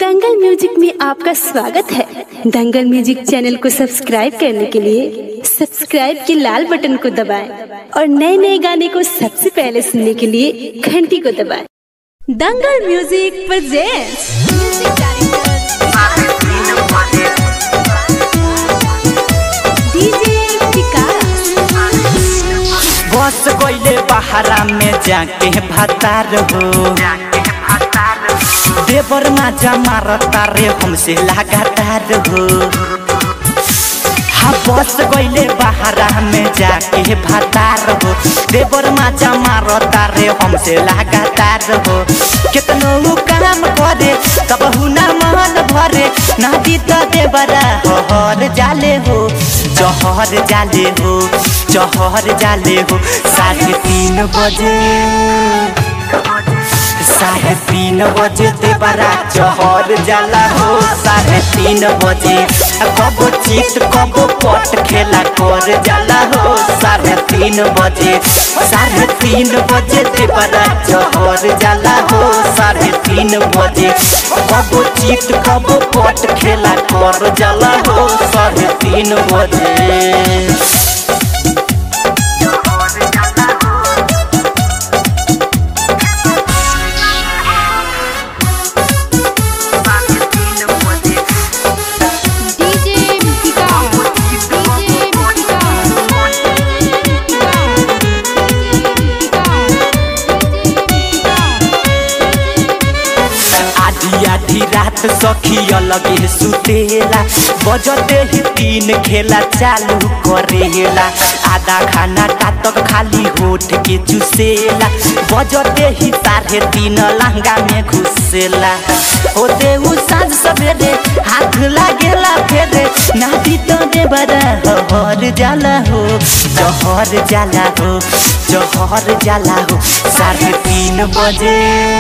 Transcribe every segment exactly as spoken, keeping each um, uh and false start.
दंगल music में आपका स्वागत है। दंगल म्यूजिक चैनल को सब्सक्राइब करने के लिए सब्सक्राइब के लाल बटन को दबाएं और नए नए गाने को सबसे पहले सुनने के लिए घंटी को दबाएं। Dangal music presents DJ Vikas. बस गइले बहारा में जाके भतार हो, देवर माजा मारता रे हमसे लगातार हो। हाँ बस गइले बहारा में जाके भतार हो, देवर माजा मारता रे हमसे लगातार हो। कितनो काम करे तब हुना मन भरे, नदी तो देवरा हर जाले हो, जहर जाले हो, जहर जाले हो। साढ़े तीन बजे साढ़े तीन बजे देवरा जहर जाला हो। साढ़े तीन बजे कबो चित कबो पट खेला कर जाला हो। साढ़े तीन बजे साढ़े तीन बजे देवरा जहर जाला हो। साढ़े तीन बजे कबो चित कबो पट खेला कर जाला हो। साढ़े तीन बजे आधी रात सखी अलग सुतेला, बजते ही तीन खेला चालू करेला। आधा खाना तातक खाली होठ के चुसेला, बजते ही साढ़े तीन लहंगा में घुसेला। होते उ साँझ सवेरे हाथ लागेला फेरे, नादी तो देवरा हर जाला हो, जहर जाला हो, जहर जाला हो। साढ़े तीन बजे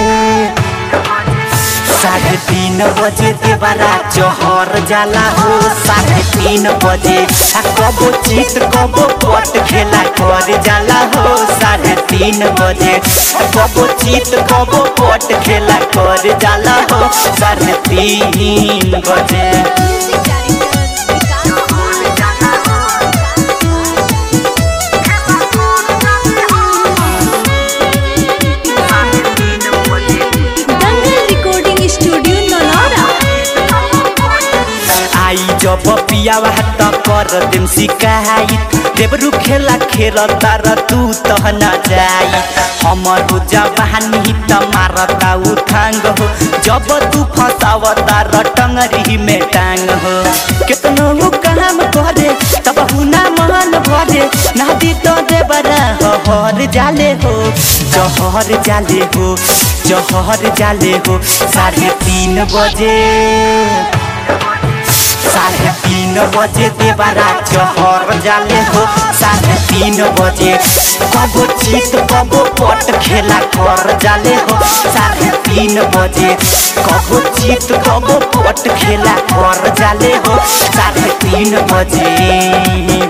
साढ़े तीन बजे देवरा जहर जाला हो। साढ़े तीन बजे कबो चित कबो पट खेला कर जाला हो। साढ़े तीन बजे कबो चित कबो पट खेला कर जाला हो। साढ़े तीन बजे जब पियावा त कर देम शिकायत, देवरू खेला खेल तार तू तह न जाई। हमरो जवानी त मारता उठांग हो, जब तू फसाव तार टंगरी में टांग हो। कितनो काम करे तब हुना मन भरे, नादी तो देवरा हर जाले हो, जहर जाले हो, जहर जाले हो। साढ़े तीन बजे साढ़े तीन बजे देवरा जहर जाले हो। साढ़े तीन बजे कबो चित कबो पट खेला कर जाले हो। साढ़े तीन बजे कबो चित कबो पट खेला कर जाले हो। साढ़े तीन बजे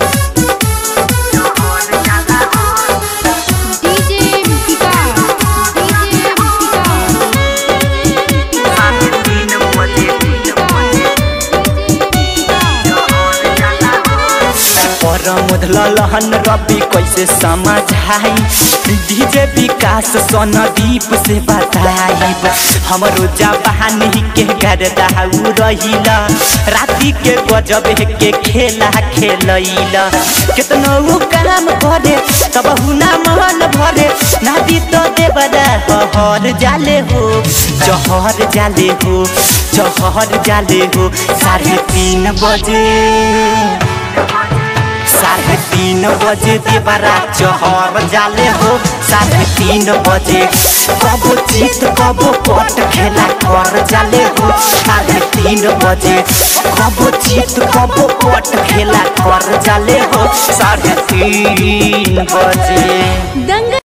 लहन रवि कैसे समझाई, डीजे विकास सोनदीप से बताइब। हमरो जवानी के गर्दा रहिला, राती के गजब के खेला खेलैला। कितनो काम करे तब हुना मन भरे, नादी तो देवरा हर जाले हो, जहर जाले हो, जहर जाले हो। साढ़े तीन बजे साढ़े तीन बजे देवरा जहर जाले हो। साढ़े तीन बजे कबो चित कबो पट खेला कर जाले हो। साढ़े तीन बजे कबो चित कबो पट खेला कर जाले हो। साढ़े तीन बजे।